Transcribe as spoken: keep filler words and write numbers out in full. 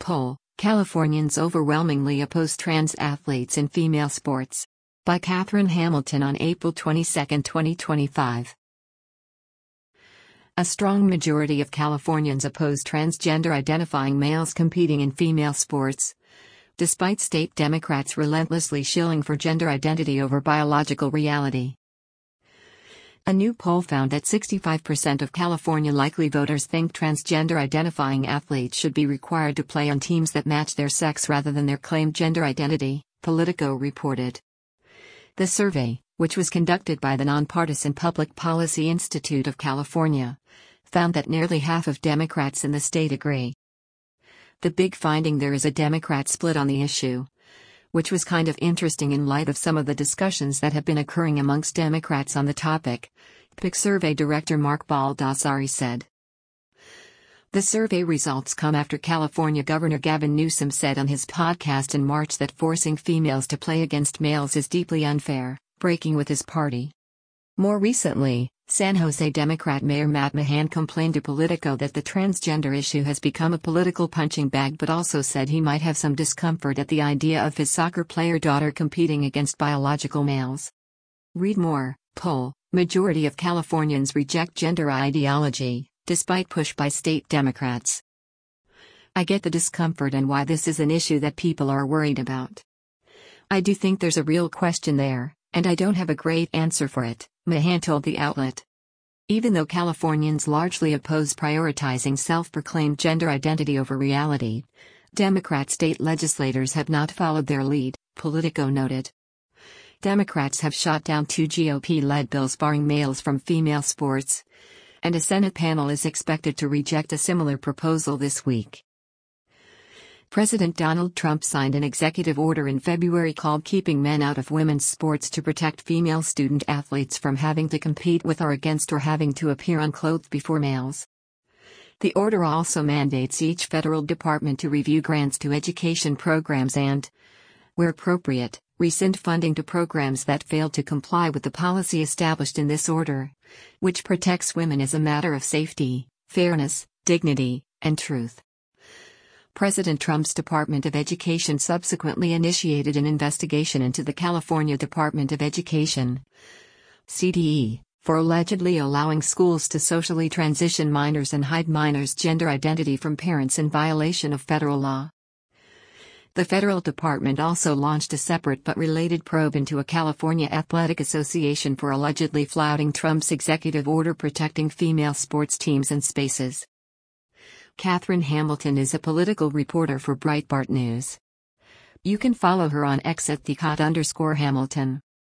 Poll: Californians overwhelmingly oppose trans athletes in female sports. By Catherine Hamilton on April twenty-second, twenty twenty-five. A strong majority of Californians oppose transgender-identifying males competing in female sports, despite state Democrats relentlessly shilling for gender identity over biological reality. A new poll found that sixty-five percent of California likely voters think transgender-identifying athletes should be required to play on teams that match their sex rather than their claimed gender identity, Politico reported. The survey, which was conducted by the nonpartisan Public Policy Institute of California, found that nearly half of Democrats in the state agree. The big finding there is a Democrat split on the issue, which was kind of interesting in light of some of the discussions that have been occurring amongst Democrats on the topic, P I C survey director Mark Baldassari said. The survey results come after California Governor Gavin Newsom said on his podcast in March that forcing females to play against males is deeply unfair, breaking with his party. More recently, San Jose Democrat Mayor Matt Mahan complained to Politico that the transgender issue has become a political punching bag, but also said he might have some discomfort at the idea of his soccer player daughter competing against biological males. Read more. Poll: Majority of Californians reject gender ideology, despite push by state Democrats. I get the discomfort and why this is an issue that people are worried about. I do think there's a real question there, and I don't have a great answer for it, Mahan told the outlet. Even though Californians largely oppose prioritizing self-proclaimed gender identity over reality, Democrat state legislators have not followed their lead, Politico noted. Democrats have shot down two G O P-led bills barring males from female sports, and a Senate panel is expected to reject a similar proposal this week. President Donald Trump signed an executive order in February called Keeping Men Out of Women's Sports to protect female student athletes from having to compete with or against or having to appear unclothed before males. The order also mandates each federal department to review grants to education programs and, where appropriate, rescind funding to programs that fail to comply with the policy established in this order, which protects women as a matter of safety, fairness, dignity, and truth. President Trump's Department of Education subsequently initiated an investigation into the California Department of Education, C D E, for allegedly allowing schools to socially transition minors and hide minors' gender identity from parents in violation of federal law. The federal department also launched a separate but related probe into a California Athletic Association for allegedly flouting Trump's executive order protecting female sports teams and spaces. Catherine Hamilton is a political reporter for Breitbart News. You can follow her on X at the Cot underscore Hamilton.